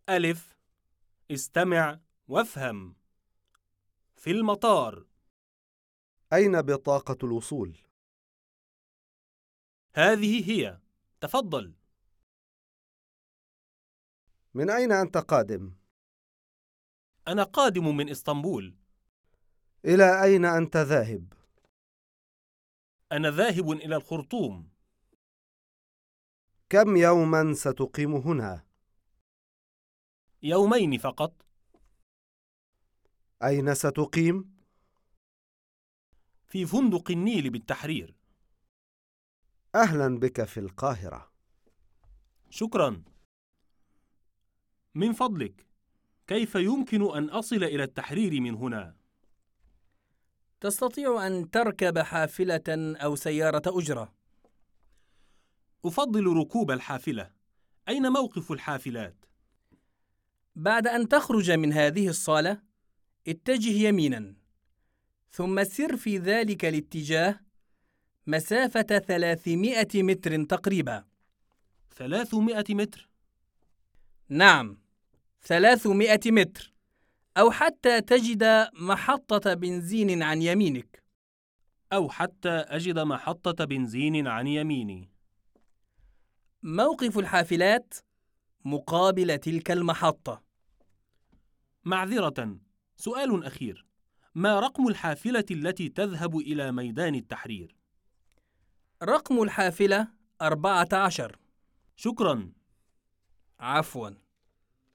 ألف. استمع وافهم. في المطار. أين بطاقة الوصول؟ هذه هي. تفضل. من أين أنت قادم؟ أنا قادم من إسطنبول. إلى أين أنت ذاهب؟ أنا ذاهب إلى الخرطوم. كم يوماً ستقيم هنا؟ يومين فقط. أين ستقيم؟ في فندق النيل بالتحرير. أهلاً بك في القاهرة. شكرا. من فضلك، كيف يمكن أن أصل إلى التحرير من هنا؟ تستطيع أن تركب حافلة أو سيارة أجرة. أفضل ركوب الحافلة. أين موقف الحافلات؟ بعد أن تخرج من هذه الصالة، اتجه يميناً، ثم سر في ذلك الاتجاه مسافة 300 متر تقريبا. 300 متر؟ نعم، 300 متر، أو حتى تجد محطة بنزين عن يمينك. أو حتى أجد محطة بنزين عن يميني. موقف الحافلات مقابل تلك المحطة. معذرة، سؤال أخير. ما رقم الحافلة التي تذهب إلى ميدان التحرير؟ رقم الحافلة 14. شكرا. عفواً.